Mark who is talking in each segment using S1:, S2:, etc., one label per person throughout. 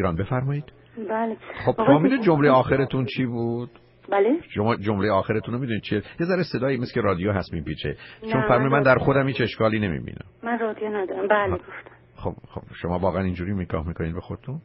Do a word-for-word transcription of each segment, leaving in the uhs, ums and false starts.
S1: ایران. بفرمایید.
S2: بله.
S1: خب فهمیدید جمله آخرتون چی بود؟
S2: بله.
S1: شما جمله آخرتون رو میدونید چیه؟ یه ذره صدایی مثل که رادیو هست میپیچه. چون فرمودید من در خودم هیچ اشکالی نمیبینم.
S2: من رادیو ندارم. بله گفتم.
S1: خب خب شما واقعا اینجوری نگاه میکنید به خودتون؟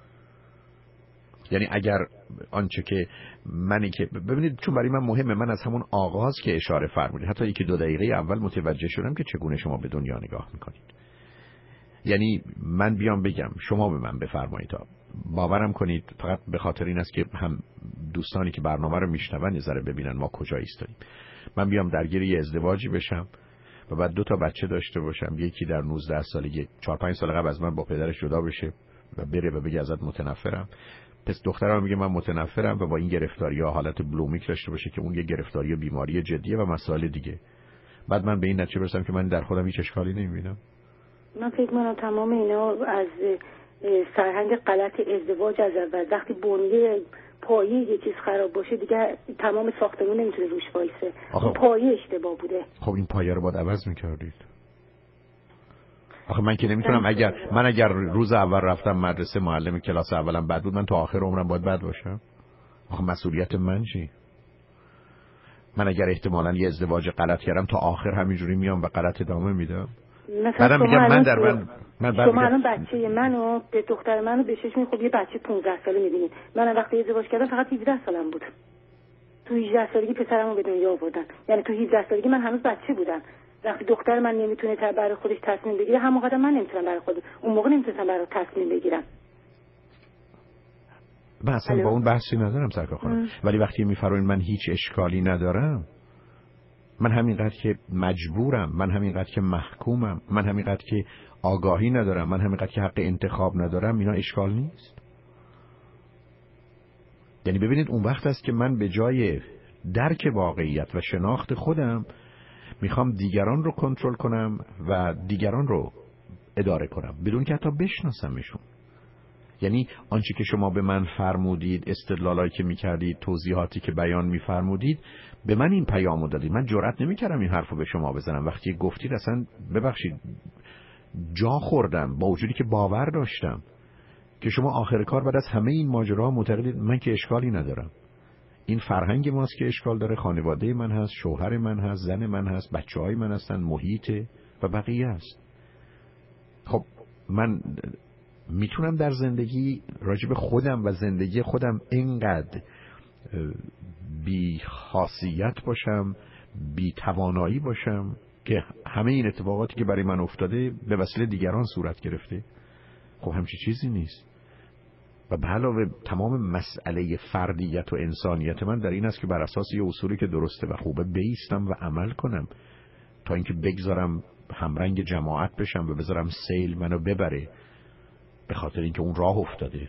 S1: یعنی اگر آنچه که منی که ببینید، چون برای من مهمه، من از همون آغاز که اشاره فرمودید حتی یکی دو دقیقه اول متوجه شدم که چگونه شما به دنیا نگاه میکنید. یعنی من بیام بگم شما به من بفرمایید، باورم کنید فقط به خاطر این است که هم دوستانی که برنامه رو میشنون یه ذره ببینن ما کجا ایستادیم. من بیام درگیر یه ازدواجی بشم و بعد دو تا بچه داشته باشم، یکی در نوزده سالگی چهار پنج سال قبل از من با پدرش جدا بشه و بره و بگه ازت متنفرم، پس دخترم میگه من متنفرم و با این گرفتاری‌ها حالت بلومیک داشته باشه که اون یه گرفتاری بیماری جدیه و مسائل دیگه. بعد من به این نتیجه برسم که من در خودم هیچ اشکالی نمیبینم.
S2: من فکر می‌کنم تمام اینا از فرهنگ غلط ازدواج از اول، وقتی بنیه پایه یه چیز خراب باشه دیگه تمام ساختمون نمیتونه روش وایسه. اون پایه اشتباه بوده.
S1: خب این پایه رو باید عوض می‌کردید. آخه من که نمیتونم اگر من اگر روز اول رفتم مدرسه معلم کلاس اولم بد بود، من تا آخر عمرم باید بد باشم؟ آخه مسئولیت من چی؟ من اگر احتمالاً یه ازدواج غلط کردم تا آخر همینجوری میام و غلط ادامه میدم؟ بعدم میگم من در من من بعد
S2: شما الان بچه منو به دختر منو به چشم خب یه بچه پانزده ساله میبینید. من وقتی ازدواج کردم فقط هجده سالم بود. تو هجده سالگی پسرمو به دنیا آوردن. یعنی تو هجده سالگی من هنوز بچه بودم. وقتی دختر من نمیتونه برای خودش تصمیم بگیره، همون موقع من نمیتونم برای خودم، اون موقع نمیتونم برای تصمیم بگیرم.
S1: من اصلا با اون بحثی ندارم سرکار خانم، ولی وقتی میفرمایید من هیچ اشکالی ندارم، من همینقدر که مجبورم، من همینقدر که محکومم، من همینقدر که آگاهی ندارم، من همینقدر که حق انتخاب ندارم، اینا اشکال نیست. یعنی ببینید اون وقت است که من به جای درک واقعیت و شناخت خودم میخوام دیگران رو کنترل کنم و دیگران رو اداره کنم بدون که حتی بشناسمشون. یعنی آنچه که شما به من فرمودید، استدلالایی که میکردید، توضیحاتی که بیان میفرمودید، به من این پیامو دادید. من جرئت نمیکردم این حرفو به شما بزنم. وقتی گفتید اصلا ببخشید جا خوردم، با وجودی که باور داشتم که شما آخر کار بعد از همه این ماجراها معتقدید من که اشکالی ندارم. این فرهنگ ماست که اشکال داره، خانواده من هست، شوهر من هست، زن من هست، بچه‌های من هستن، محیط و بقیه است. خب من میتونم در زندگی راجب خودم و زندگی خودم اینقدر بی خاصیت باشم، بی توانایی باشم که همه این اتفاقاتی که برای من افتاده به وسیله دیگران صورت گرفته؟ خب همچی چیزی نیست. و به علاوه تمام مسئله فردیت و انسانیت من در این است که بر اساس یه اصولی که درسته و خوبه بیستم و عمل کنم تا اینکه بگذارم همرنگ جماعت بشم و بذارم سیل منو ببره، به خاطر اینکه اون راه افتاده.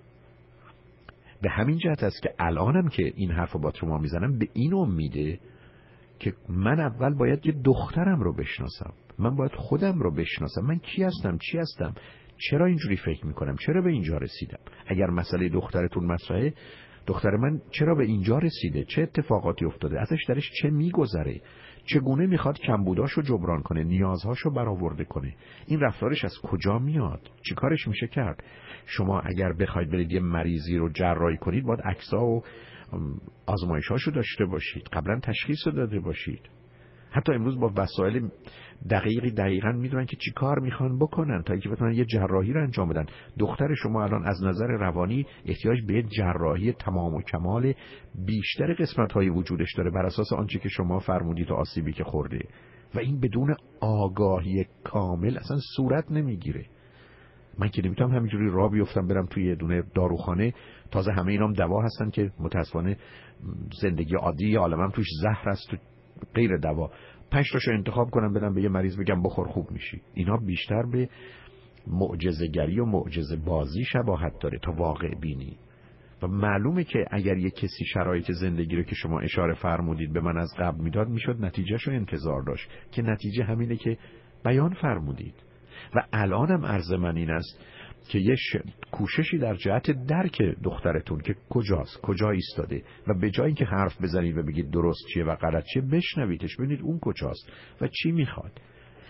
S1: به همین جهت است که الانم که این حرفو با شما میزنم به این امیده که من اول باید یه دخترم رو بشناسم، من باید خودم رو بشناسم، من کی هستم، چی هستم، چرا اینجوری فکر میکنم، چرا به اینجا رسیدم. اگر مسئله دخترتون مطرحه، دختر من چرا به اینجا رسیده، چه اتفاقاتی افتاده، ازش درش چه میگذره، چگونه میخواد کمبوداشو جبران کنه، نیازهاشو برآورده کنه، این رفتارش از کجا میاد، چی کارش میشه کرد. شما اگر بخواید برید یه مریضی رو جراحی کنید، باید عکس‌ها و آزمایش‌هاشو داشته باشید، قبلا تشخیص رو داده باشید. حتی امروز با وسایل دقیقی دقیقاً میدونن که چی کار میخوان بکنن تا اینکه بتونن یه جراحی رو انجام بدن. دختر شما الان از نظر روانی احتیاج به جراحی تمام و کمال بیشتر قسمت‌های وجودش داره بر اساس آنچه که شما فرمودید و آسیبی که خورده، و این بدون آگاهی کامل اصلا صورت نمیگیره. من که نمیتونم همینجوری راه بیفتم برم توی یه دونه داروخانه، تازه همه اینام دوا هستن که متاسفانه زندگی عادی عالمم توش زهر است و غیر دوا، پنج تاشو انتخاب کنم بدم به یه مریض بگم بخور خوب میشی. اینا بیشتر به معجزه‌گری و معجزه بازی شباهت داره تا واقع بینی. و معلومه که اگر یه کسی شرایط زندگی رو که شما اشاره فرمودید به من از قبل میداد، میشد نتیجهشو انتظار داشت که نتیجه همینه که بیان فرمودید. و الانم عرض من این است که یه ش... کوششی در جهت درک دخترتون که کجاست، کجا ایستاده، و به جای اینکه حرف بزنید و بگید درست چیه و غلط چیه، بشنویدش، ببینید اون کجاست و چی میخواد.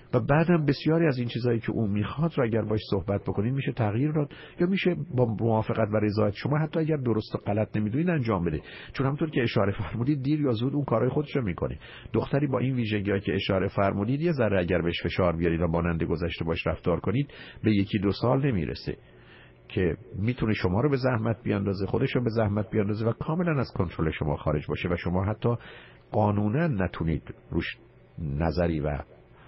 S1: و بعدم بسیاری از این چیزایی که اون میخواد رو اگر باش صحبت بکنید میشه تغییر داد یا میشه با موافقت و رضایت شما حتی اگر درست و غلط نمیدونید انجام بده. چون همونطور که اشاره فرمودید دیر یا زود اون کارهای خودش رو میکنه. دختری با این ویژگی‌هایی که اشاره فرمودید یه ذره اگر بهش فشار بیارید و مانند گذشته باش رفتار کنید به یکی دو سال نمیرسه که میتونه شما رو به زحمت بیاندازه، خودش رو به زحمت بیاندازه و کاملا از کنترل شما خارج باشه و شما حتی قانونا نتونید روش نظری و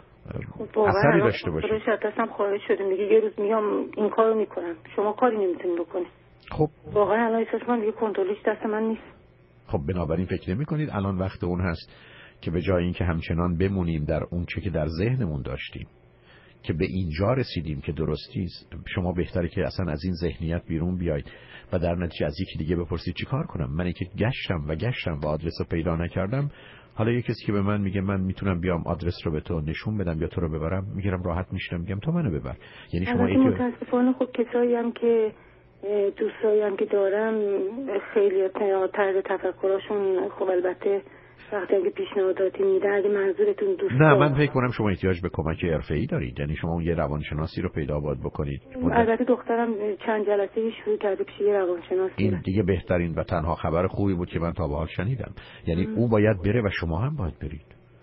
S1: اثری داشته باشید.
S2: خب واقعا دستم خارج شده، میگه یه روز میام این کارو میکنم، شما کاری نمیتونید بکنید.
S1: خب
S2: واقعا الان احساس من دیگه کنترلش دست من نیست.
S1: خب بنابراین فکر نمی‌کنید الان وقت اون هست که به جای اینکه همچنان بمونیم در اون چه که در ذهنمون داشتیم که به اینجا رسیدیم که درستی است، شما بهتره که اصلا از این ذهنیت بیرون بیاید و در نتیجه از یکی دیگه بپرسید چی کار کنم؟ من که گشتم و گشتم و آدرس رو پیدا نکردم، حالا یه کسی که به من میگه من میتونم بیام آدرس رو به تو نشون بدم یا تو رو ببرم، میگیرم راحت میشم میگم تو منو ببر. یعنی شما
S2: یکی متاسفانه خب کسایی هم که دوستایی هم که دارم خیلی طرز تفکراشون خب البته وقتی که پیشنهاداتی میده اگه منظورتون دوست
S1: نه من فکر کنم شما احتیاج به کمک حرفه‌ای دارید، یعنی شما یه روانشناسی رو پیدا باید بکنید.
S2: البته دخترم چند جلسه شروع کرده پیش یه روانشناس.
S1: این دیگه بهترین و تنها خبر خوبی بود که من تا به حال شنیدم. یعنی ام. او باید بره و شما هم باید برید.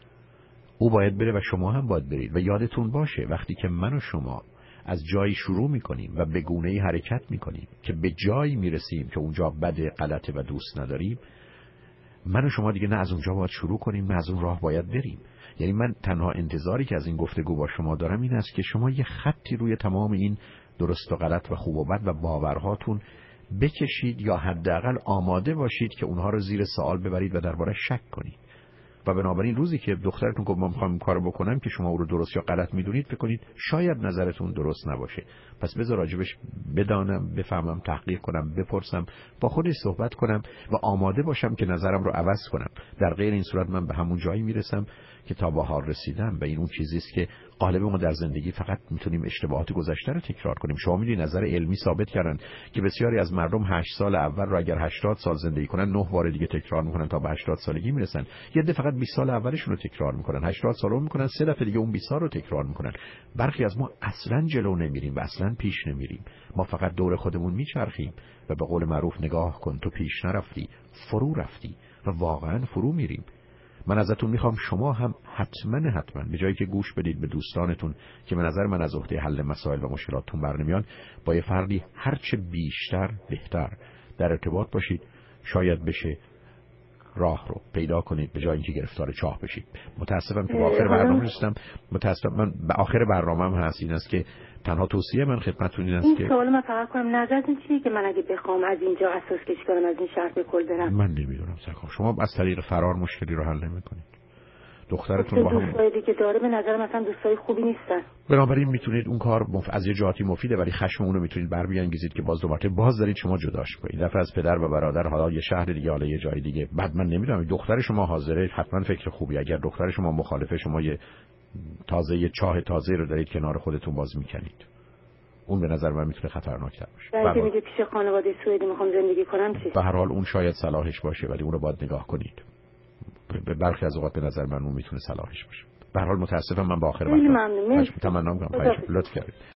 S1: او باید بره و شما هم باید برید و یادتون باشه وقتی که من و شما از جایی شروع میکنیم و به گونه‌ای حرکت میکنیم که به جایی میرسیم که اونجا بد غلطه و دوست نداریم، من و شما دیگه نه از اونجا باید شروع کنیم نه از اون راه باید بریم. یعنی من تنها انتظاری که از این گفتگو با شما دارم این است که شما یه خطی روی تمام این درست و غلط و خوب و بد و باورهاتون بکشید یا حداقل آماده باشید که اونها رو زیر سوال ببرید و درباره شک کنید. و بنابراین روزی که دخترتون گفت من می‌خوام این کارو بکنم که شما او رو درست یا غلط می‌دونید، فکر کنید شاید نظرتون درست نباشه، پس بذار راجبش بدانم، بفهمم، تحقیق کنم، بپرسم، با خودش صحبت کنم و آماده باشم که نظرم رو عوض کنم. در غیر این صورت من به همون جایی میرسم که تا به حال رسیدم و این اون چیزی است که غالب ما در زندگی فقط میتونیم اشتباهات گذشته رو تکرار کنیم. شما میدونید نظر علمی ثابت کردن که بسیاری از مردم هشت سال اول رو اگر هشتاد سال زندگی کنن نه بار دیگه تکرار میکنن تا به هشتاد سالگی میرسن. یه عده فقط بیست سال اولشون رو تکرار میکنن، هشتاد سال رو میکنن، سه دفعه دیگه اون بیست سال رو تکرار میکنن. برخی از ما اصلا جلو نمیریم و اصلا پیش نمیریم، ما فقط دور خودمون میچرخیم و به قول معروف نگاه کن تو پیش نرفتی فرو رفتی و واقعا فرو میریم. من ازتون میخوام شما هم حتما حتما به جایی که گوش بدید به دوستانتون که به نظر من از عهده حل مسائل و مشکلاتتون برنمیان، با یه فردی هرچه بیشتر بهتر در ارتباط باشید، شاید بشه راه رو پیدا کنید به جای اینکه گرفتار چاه بشید. متاسفم که به آخر برنامه رسیدم. متاسفم من به آخر برنامه‌ام هست این است که تنها توصیه من خدمتتون این است
S2: این
S1: که
S2: این سوال من فقط کنم نظرتون چیه که من اگه بخوام از اینجا اساس کشی کنم از این شهر به کل برم؟
S1: من نمیدونم سرکار، شما از طریق فرار مشکلی رو حل نمی‌کنید. دخترتون با هم
S2: دوستایی که داره به نظر مثلا دوستای خوبی نیستن،
S1: بنابراین میتونید اون کار مف... از یه جهاتی مفیده ولی خشم اون رو میتونید بر بیانگیزید که باز دوباره باز دارید شما جداش کنید، دفعه از پدر و برادر، حالا یه شهر دیگه، حالا یه جای دیگه. بعد من نمیدونم دختر شما حاضره، حتما فکر خوبی. اگر دختر شما مخالفه، شما یه تازه یه چاه تازه رو دارید کنار خودتون باز میکنید. اون به نظر من میتونه خطرناک‌تر باشه.
S2: وقتی میگه پیش خانواده سوئدی میخوام زندگی کنم چی؟
S1: به هر حال اون شاید صلاحش باشه ولی اون رو باید نگاه کنید. به برخی از اوقات به نظر من اون میتونه صلاحش باشه. به هر حال متاسفم من با آخر وقت.
S2: خیلی ممنون.
S1: تمنا می‌کنم. لطف کردید.